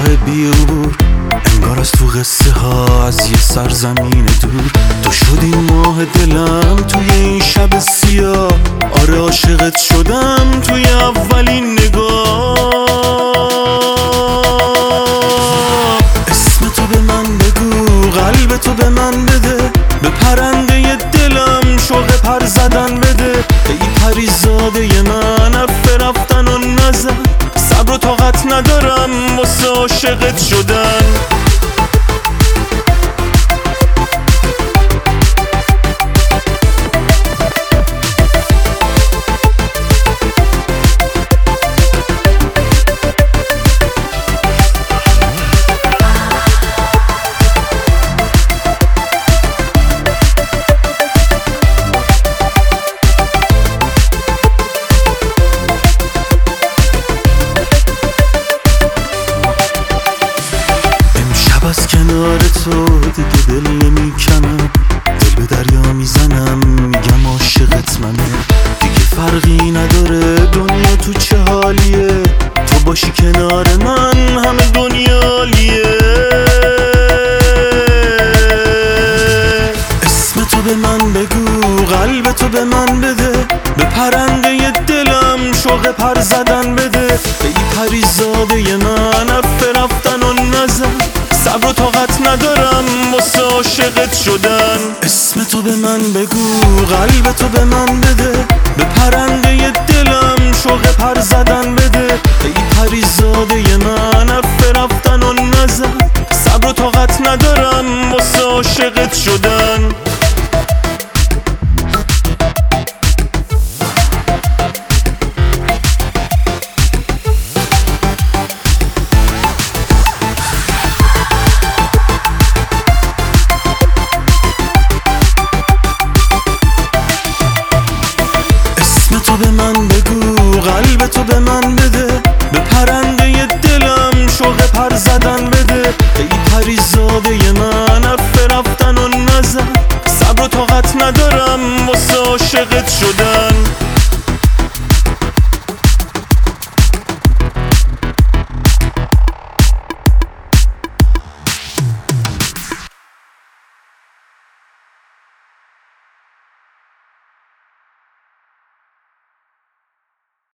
بی‌عبور، انگار از تو قصه ها از یه سرزمین دور. تو شدی ماه دلم توی این شب سیاه، آره عاشقت شدم توی اولین نگاه. اسم تو به من بگو، قلب تو به من بده، به پرنده دلم شوق پر زدن بده. ای پریزاده من حرف رفتن و نزن، صبر و طاقت ندارم واسه عاشقت شدن. از کنار تو دیگه دل نمیکنم، دل به دریا میزنم میگم عاشقت منم. دیگه فرقی نداره دنیا تو چه حالیه، تو باشی کنار من همه دنیا عالیه. اسم تو به من بگو، قلب تو به من بده، به پرنده دلم شوق پر زدن بده. ای پریزاده من حرف رفتن و نزن، صبر و طاقت ندارم واسه عاشقت شدن. اسم تو به من بگو، قلب تو به من بده، به پرنده دلم شوق پر زدن بده. ای پریزاده من حرف رفتن و نزن، صبر و طاقت ندارم واسه عاشقت شدن. تو به من بگو، قلب تو به من بده، به پرنده دلم شوق پر زدن بده. ای پریزاده من حرف رفتن و نزن، صبر و طاقت ندارم واسه عاشقت شدن.